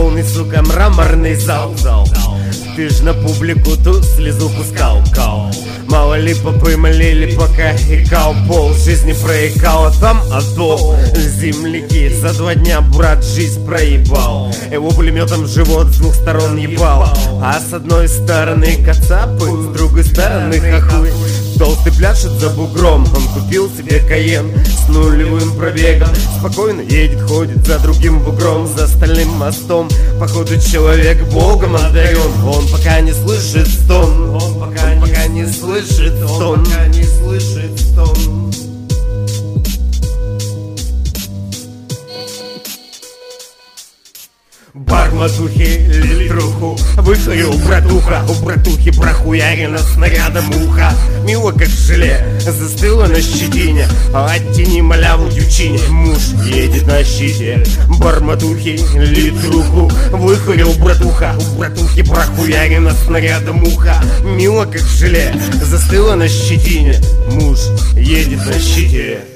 полный, сука, мраморный зал. Ты ж на публику ту слезу пускал. Мало ли попы молили, пока икал. Пол жизни проикал, а там атол. Земляки, за 2 дня брат жизнь проебал. Его пулеметом в живот с 2 сторон ебал. А с одной стороны кацапы, с другой стороны хохлы. Толстый пляшет за бугром, он купил себе Каен с нулевым пробегом. Спокойно едет, ходит за другим бугром, за стальным мостом. Походу человек Богом одарен. Он пока не слышит стон, он пока не слышит стон, пока не слышит стон. Барматухи, литруху выхорил братуха. У братухи прохуярено снарядом ухо. Мило как желе, застыла на щетине. Оттяни маляву дючине. Муж едет на щите. Барматухи, литруху выхорил братуха. У братухи прохуярено снарядом ухо. Мило как желе, застыла на щетине. Муж едет на щите.